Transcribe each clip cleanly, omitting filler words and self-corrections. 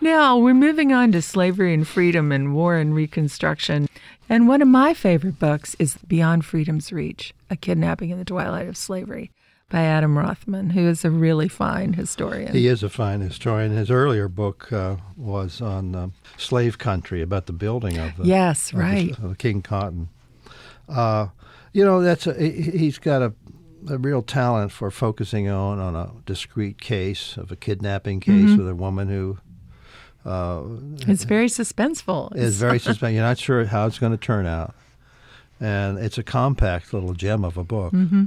Now, we're moving on to Slavery and Freedom and War and Reconstruction. And one of my favorite books is Beyond Freedom's Reach, A Kidnapping in the Twilight of Slavery by Adam Rothman, who is a really fine historian. He is a fine historian. His earlier book was on slave country, about the building of the, yes, right. of King Cotton. He's got a real talent for focusing on a discrete case of a kidnapping case with a woman who... it's very suspenseful. It's very suspenseful. You're not sure how it's going to turn out. And it's a compact little gem of a book. Mm-hmm.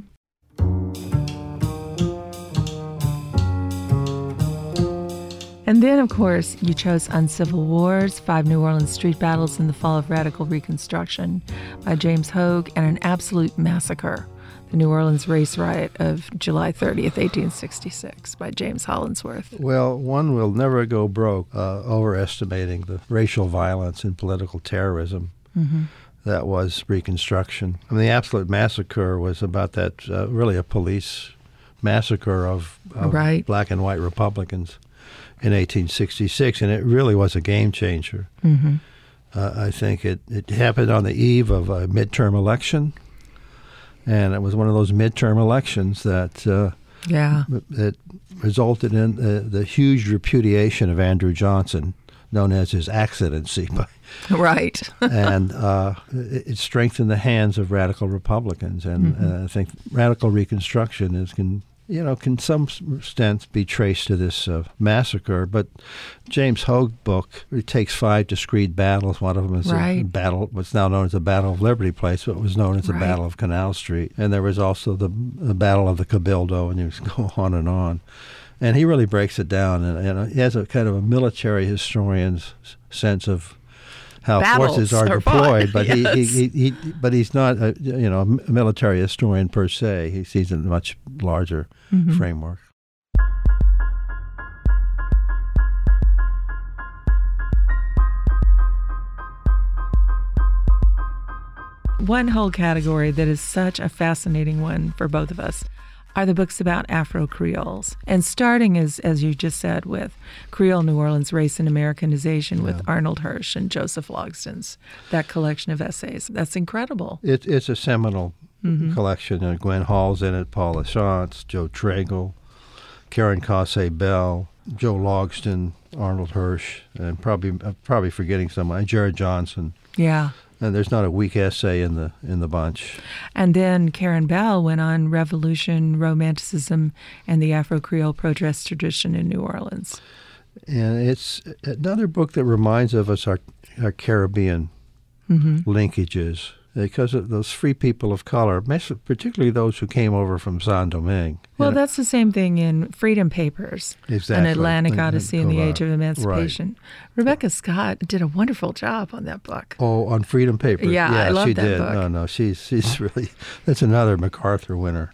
And then, of course, you chose Uncivil Wars, 5 New Orleans Street Battles in the Fall of Radical Reconstruction by James Hogue, and An Absolute Massacre, the New Orleans Race Riot of July 30th, 1866 by James Hollinsworth. Well, one will never go broke overestimating the racial violence and political terrorism that was Reconstruction. I mean, the Absolute Massacre was about that, really a police massacre of right. black and white Republicans in 1866, and it really was a game changer. I think it happened on the eve of a midterm election, and it was one of those midterm elections that resulted in the huge repudiation of Andrew Johnson, known as his accidency. Right. And it strengthened the hands of radical Republicans, and I think radical Reconstruction can some extent be traced to this massacre. But James Hogue book, it takes 5 discrete battles. One of them is a battle, what's now known as the Battle of Liberty Place, but was known as the Battle of Canal Street. And there was also the Battle of the Cabildo, and you just go on and on. And he really breaks it down, and he has a kind of a military historian's sense of how battles forces are deployed, but yes. but he's not a military historian per se. He sees it in a much larger framework. One whole category that is such a fascinating one for both of us are the books about Afro-Creoles. And starting, as you just said, with Creole New Orleans Race and Americanization with Arnold Hirsch and Joseph Logsdon's, that collection of essays. That's incredible. It's a seminal collection. Gwen Hall's in it, Paul Lachance, Joe Tragle, Karen Causé Bell, Joe Logsdon, Arnold Hirsch, and probably forgetting someone, Jared Johnson. Yeah. And there's not a weak essay in the bunch. And then Karen Bell went on Revolution, Romanticism, and the Afro-Creole protest tradition in New Orleans. And it's another book that reminds of us our Caribbean linkages, because of those free people of color, particularly those who came over from Saint Domingue. Well, that's the same thing in Freedom Papers, exactly. An Atlantic Odyssey in the Age of Emancipation. Right. Rebecca Scott did a wonderful job on that book. Oh, on Freedom Papers. Yeah, I love she that did. book. No, she's really, that's another MacArthur winner.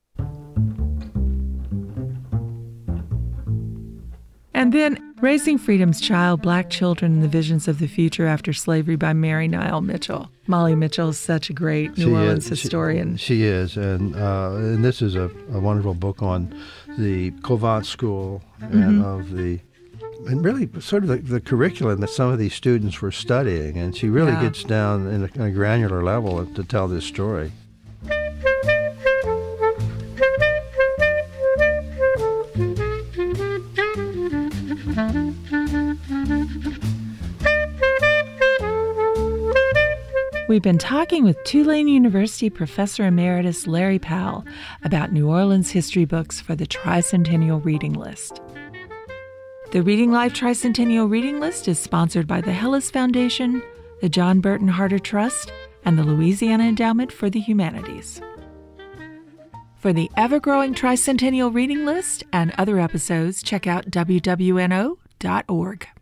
And then Raising Freedom's Child, Black Children and the Visions of the Future After Slavery by Mary Nile Mitchell. Molly Mitchell is such a great New Orleans historian. She is, and this is a wonderful book on the Covant School and really sort of the curriculum that some of these students were studying. And she really gets down in a granular level to tell this story. We've been talking with Tulane University Professor Emeritus Larry Powell about New Orleans history books for the Tricentennial Reading List. The Reading Life Tricentennial Reading List is sponsored by the Hellis Foundation, the John Burton Harder Trust, and the Louisiana Endowment for the Humanities. For the ever-growing Tricentennial Reading List and other episodes, check out WWNO.org.